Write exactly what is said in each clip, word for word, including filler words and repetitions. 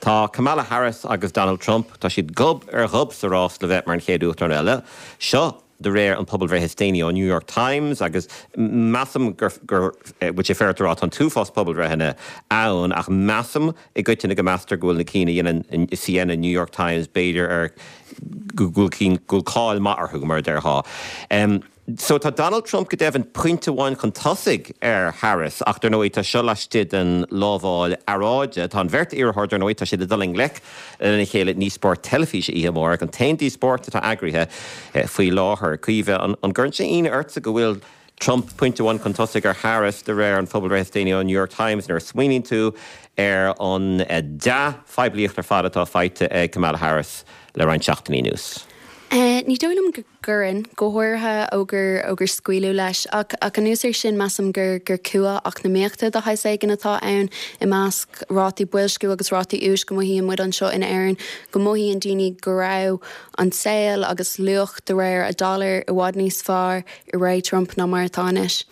Tá Kamala Harris agus Donald Trump, tá siad gob ar ghub sa rás le bheith mar an chéadú tar eile. Seo de réir an pobl bheith histéine ó New York Times agus massam gur, gur which is fair to rot on two fast pobl bheith ann ach massam I goitin go master goil na cína in C N N New York Times beidir ar gúil cín gúil cáil maarthú mar der ha. Um, So tá Donald Trump go defn pointe bháin chun tosig ar Harris ach dar nóid tá seo leistid an lábháil aráide tá an bhirt iarthir dar nóid tá siad a doling lech in chéile ní sport telefís ihe mór an taintí sport tá agrithe faoi láthair cuimhe an gurn sé ine airta go bhfuil Trump pointe bháin chun tosig ar Harris de réir an phobal réistéine ó New York Times nar swinging tú ar an da febliíocht ar fada tá feite Kamala Harris le rain seachtaí nús. Uh, ní dóilm go gurann go háirtha ógur ógur scuilú leis ach ach an úsir sin measam gur gur cua ach na méachta de hais éigen atá ann I measc rátaí builsciú agus rátaí ús go mohíon muid an seo in éireann go mohíon daoine go raibh an saoil agus lucht de réir a dollar I bhád níos fearr I réidh Trump ná mar atáis.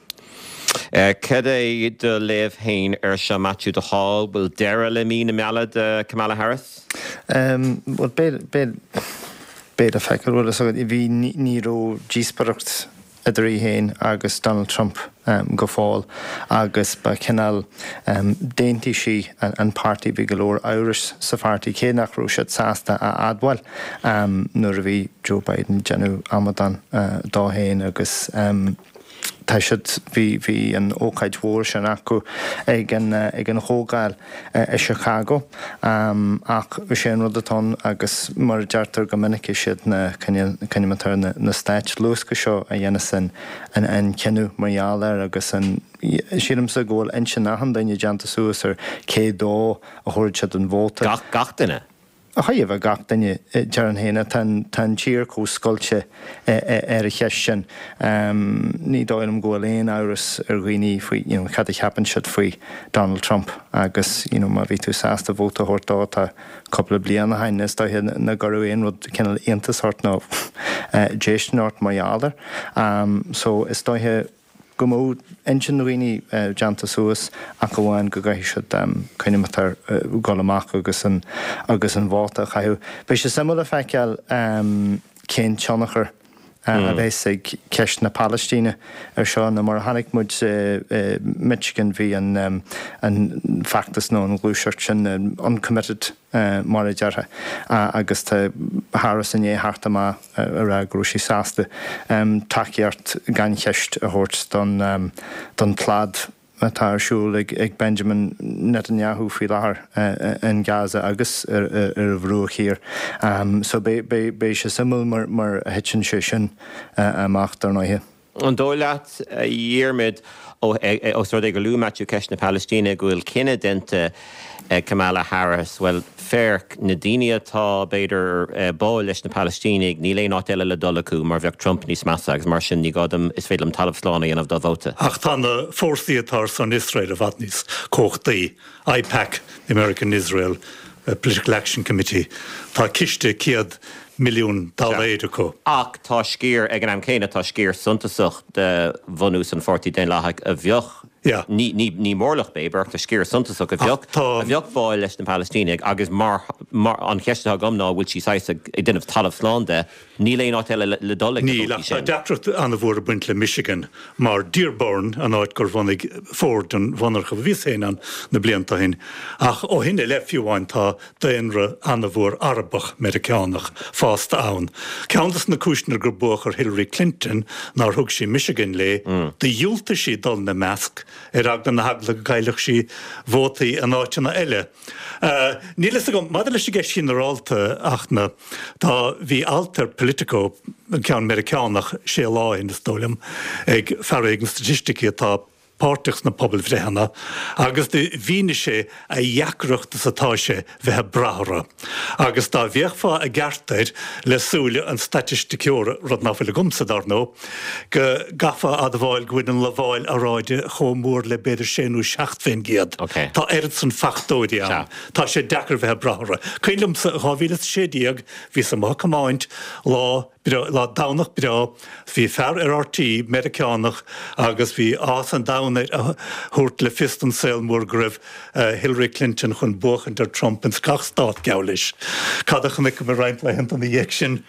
Cad é de léamh hain ar se Matthew de Hall bhfuil deire le mí na meala de Kamala Harris? Um, well, bed, bed... Beda feicil bhfuil so I bhí níró díospareacht idirí héin agus Donald Trump um, go fáil agus ba cinál um, déintí si an, an party bhí go leor Irish sa party cé nach rú siad sásta a adbhail um, nuair a bhí Joe Biden genú amadan uh, dá héin agus um, tá siad bhí bhí an ócaid mhór sin acu ag an uh, ag an hógáil uh, I Chicago um, ach bhí sé an rud atá agus mar deartar go minic siad na cinimetar na, na Stáit luas go seo a dhéana san an an cinú margheallar agus an sílam sa ggóil in sin nachan daine deanta suas ar cé dó a thuir siad an bhóta. Gach gach duine? A chaibh a gach daine dear an héine tan tan tír có scoilte ar a cheis sin. Ní dóilm go léon áras ar ghoine faoi, you know, cad a cheapan siad faoi Donald Trump agus, you know, má bhí tú sásta bhóta thuirtá tá coppla bliana hain is dá na garú éon rud cinál aontas hort ná déistin ort margheallar. Um, so is dóithe go mó engine roioine uh, deanta suas a go bhhain go gaithí siad um, cinimetar uh, golamach agus an agus an bháta chaithú. Bhí sé samúla feiceal um, cén teannachar uh, a bheits ag ceist na Palestíne ar seo na mar hanig muid uh, uh, Michigan bhí an, um, an factas nó an glúisiart sin uh, uncommitted uh, mar a deartha uh, agus tá Harris in é harta má uh, ar a grúsí sásta um, takeíart gan cheist a hort don, um, don plád atá arsúil ag, ag Benjamin Netanyahu fí láthair uh, in Gaza agus ar, ar, ar bhrúach hir. Um, so bé sé simil mar, mar a hitsin sé sin uh, amach dar náithe. An dóileat a dhéirmid ó sort ag go lú Matthew ceist na Palestíne gohfuil cinenne dente uh, Kamala Harris, well, fair na daoine atá beidir uh, báil leis na Palestíne ní léon áit eile le dul acu mar bheadh Trump níos measa agus mar sin ní gádam is féidir an talamh sláánna dhéanamh dá bhóta. Ach tá na fórsaí atá san Israel a bhad níos cóchtaí I PAC, the American Israel uh, Political Action Committee, tá ciste ciad milliún dáléide go. Ach tá scír ag an am céine tá scír suntasach de bhunús an fortí den láthaigh a bheoch yeah. ní, ní, ní mórlach bébar tá scír suntasach a bheoch a bheoch báil leis na Palestíne agus mar, mar an cheistetá gomná bhfuil sí sáis ag duineh talamh slánde ní léon áit eile le dul ní le deachtracht an a bhór a buint le Michigan mar Dearborn an áit gur bhannig Ford an bhanarcha bhís héin an na blianta hin ach ó hinne le fiúháin tá daonra an a bhór Arabach Americánach fást ann. Ceantas na cúisnar gur buach ar Hillary Clinton nar thug sí Michigan le mm. de dúlta sí dul na measc ar ag na hagla gaiilech sí bhótaí an áitina eile. Uh, Nílas go madaile sí gceist sin arálta ach na tá bhí altar Politico ceann Americánach sé láin is dólam ag fear ag na statistici atá párteachs na pobl bhrehanna, agus de bhíne sé a dheacreachtas atá sé bheith brahra. Agus tá bheachfa a gceartaid le súile an statisticiúra rud ná bhfuil gumsa dar nó, go gafa a bháil gwinan le bháil a ráide chomór le beidir sénú seachtfén giad. Okay. Tá erid san fachtóide an. Tá sé deacr bheith brahra. Cailum sa hávílas sé díag, hí sa má camáint lá lá dánach bra hí fear ar R T Americanach agus bhí as an dána thuirt le fistan saoilmór gribh Hillary Clinton chun buchan ar Trump an scachstát gelis. Cadach nic go raint le hen an na dhéic sin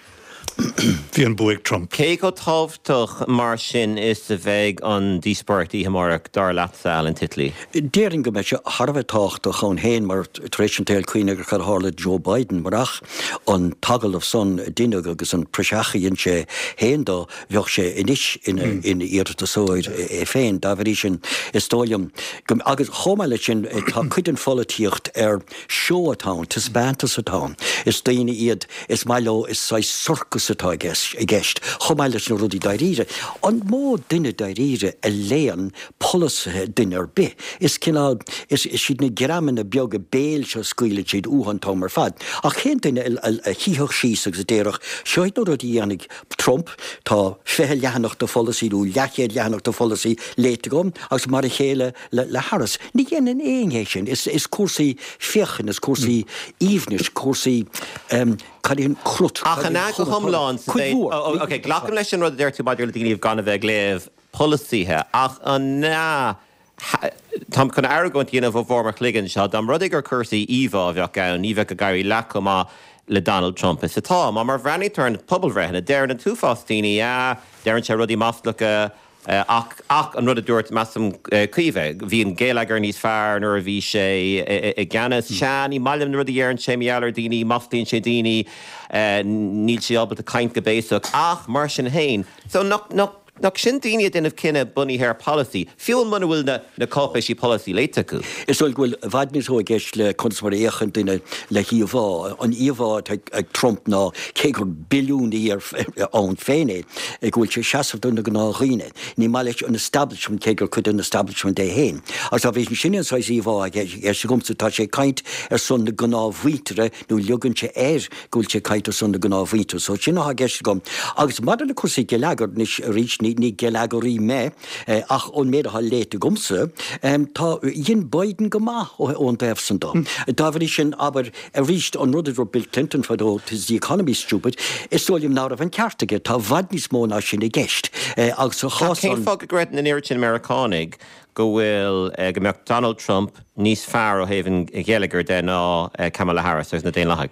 hí an buig Trump. Cé go tábhtach mar sin is a bheith an díspáirtí hamarach dar leatsáil an titlí. Déirn go meise Harbheith tácht a chun héin mar tréisiantéil cuioine gur chu hála Joe Biden marach an tagal of son duine agus an preseachaíonn sé héin dá bheoh sé inis ina iad a sóid é féin da bhí sin istólium agus chomáile sin tá chuidan folatíocht ar seoatá tis bantas atá is daoine iad is mailó is sa circus atá i gceist chomáile sin rudí daíre an mó duine daíre a léan polisathe duine ar bith is cinná is siad na graman na beag a béal se scuile siad úhantá mar fad a chéan duine a híthach síos agus a déireach seoid nó rudí dhéanamh Trump tá fethe leanach do folasí ú leachéad leanach do folasí léite gom agus mar a chéile le Harris ní dhéanaan éonhééis sin is is cuasaí fiochan is cuasaí íomhnis cuasaí cadíonn crut Ach an go thomláin Ok, ghlacham leis an rud a deirtú maidir le daoine gan a bheith léamh polisíthe ach an ná Tá chun airgóint dhéanamh bhórmach ligan seo dám rud gur cursaí íomh bheoh gan ní bheith go gaiirí le le Donald Trump is atá, má mar bhreaní turn pobalreithna déir an túfástíine a déirann sé rudí mastlacha ach ach an rud a dúirt meam cuimheh, bhí an géalagar níos fearr nuair a bhí sé i gceannas sean í mailim rud a dhéann sé meallar daoine maftaíonn sé daoine níl sé abal a caiint go béiseach ach mar sin hain. So nach nach sin daoine denmh cinenne buní hair policy. Fiúil man bhfuil na na cópéisí policy léite acu. Is bhfuil bhfuil bhaidníos ó gceist le consmaréchan duine le híomhá an íomhá ag Trump ná cé gur bilún ar an féine ag bhfuil sé seaamh duna go ná riine. Ní má leis an establishment cé gur chud an establishment é héin. As a bhís sin sa íomhá ar sé gomsa tá sé caiint ar son na go ná bhhuitere nó legann sé air gúil sé caiint ar son na go ná bhhuiú, so sin á gceist gom. Agus mar le cuasaí go leagar níos ríis ní gelagorí me ach ón méad a léite gomsa tá dhéon Biden go maith ón defsan dá. Tá bhí sin aber a ríist an rud Bill Clinton fadó is the economy stupid is tólim ná a bhain ceartaige tá bhaid níos mó ná sin i gceist agus a chás cén fág a gréit na níirtin Americanig go bhfuil go meach Donald Trump níos fearr ó hahann ghéalagar de ná Kamala Harris agus na déon lethaig.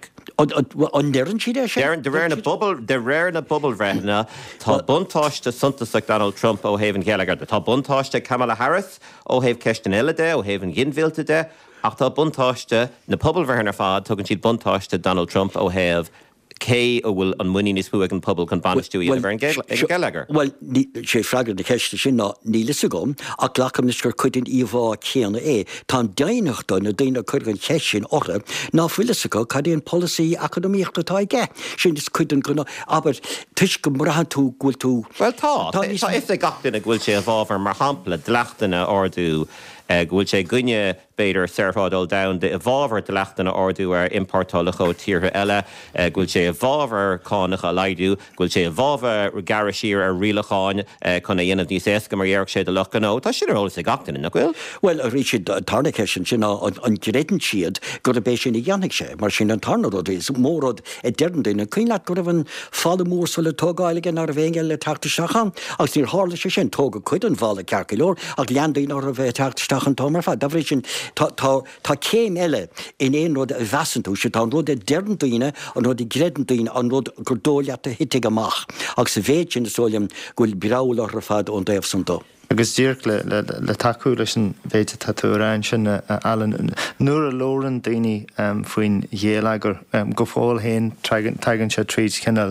An dearan siad é sé? De réir na bubble de réir na bubble bhreithna tá buntáiste suntasach Donald Trump ó hahann ghéalagar tá buntáiste Kamala Harris ó haibh ceistan eile de ó hahann ginmhilta de ach tá buntáiste na bubble bhreithna fád tugann siad buntáiste Donald Trump ó haibh cé ó bhfuil an muí níos fuig an pobl chun banistú í bhar an ghealagar. Well, sé freigar na ceiste sin ná níle sa gom ach lecham nis gur chuidinn íomhá chéanna é. Tá déanaachta na daine chuir an ceis sin ortha ná fuile sa go cadíon policy academíochta tá ige. Sin is chuidan gona aber tuis go mrahan tú ghfuil tú. Well tá, tá is é gachtainna ghfuil sé a bhábhar mar hampla dleachtainna ordú ghfuil sé gunne beidir serfádal da de a bhábhar de leachtainna ordú ar importála cho tíortha eile, ghfuil sé a bhábhar cánach a leidú, ghfuil sé a bhábhar gar sír ar rialacháin chuna dhéanamh níos éca mar dhearach sé de lecha nó, tá sin arolalas ag gachtainna nach bhfuil? Well, a rí siad tarna ceisisin sin an gréan siad gur a bééis sin i dhéanamh sé, mar sin an tarnarod is mórrod a dean daine chuinleat gur bh an fála mór sa le tógáige nar a bhéige le teachta seachan, agus níor hála sé sin tóga chuid an bhála cearcailór ag leandaí nar a bheith teachta an tomar fa da sin tá céim eile in éon rud a bheasantú sé tá rud a dean daoine an rud i gréan daoine an rud gur dóleata hiite amach agus sa bhéid sin sólim ghfuil bráil ar fad ón déobh san dó. Agus díirc le le taú leis an bhéite tatúráin sin Alan nuair a lóran daoine faoin dhéalagar go fáil héin taigann se tríd cinnal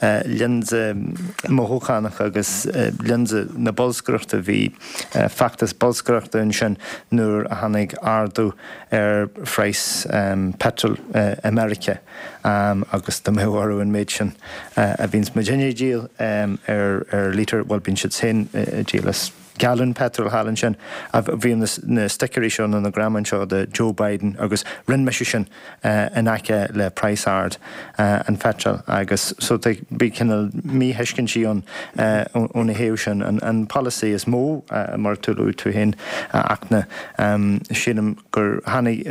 linse mothúchanach agus linse na bolscruachta bhí factas bolscruachta in sin nuair a tháinig ardú ar phreis petrol America agus do méhharú an méid sin a bhíns Virginia díal ar lítar bhil bín siad sin díalas Gallon petrol hallan sin a bhíon na stickerí sin an na graman seo de Joe Biden agus rinne sin in aice le Priceard an petrol agus so bí cinnal mí heiscin sí ón na héú sin an policy is mó mar túú tú hin achna sinam gur hanig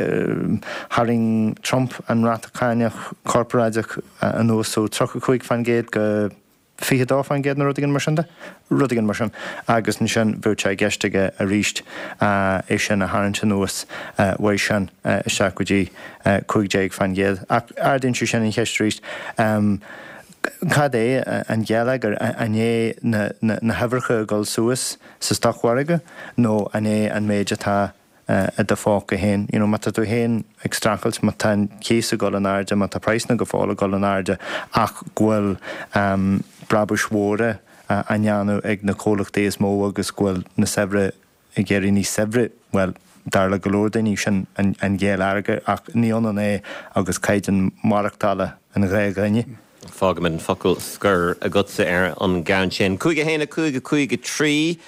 haring Trump an ratacáineach corporáideach an nó so trocha chuig fan géad go fi dá an géad na rudigan mar sinnda rudigan mar sin agus an sin bhúte geisteige a ríist é sin a háinte nuas bhaid sin se gotí chuigéag fan géad ach ardinn si sin in cheistríist Cad é an ggéala gur ané na hefircha gáil suas sa stachhaige nó ané an méid atá a de fáca héin. You know, mata tú héin ag strachelt mat tan chéasa gáil an airde, mat tá preisna go fála gáil an airde ach ghfuil um, brabus mhóra uh, anheanú ag na cólachtaí mó agus ghfuil na sevre i ggéirí ní sevre, well, darla golóda ní sin an ggéal airge ach níonan é agus caiidan marachtála an réagaine. Fágamid an focail sgur a gutsa ar an gan sin. Cúige héna cúige cúige trí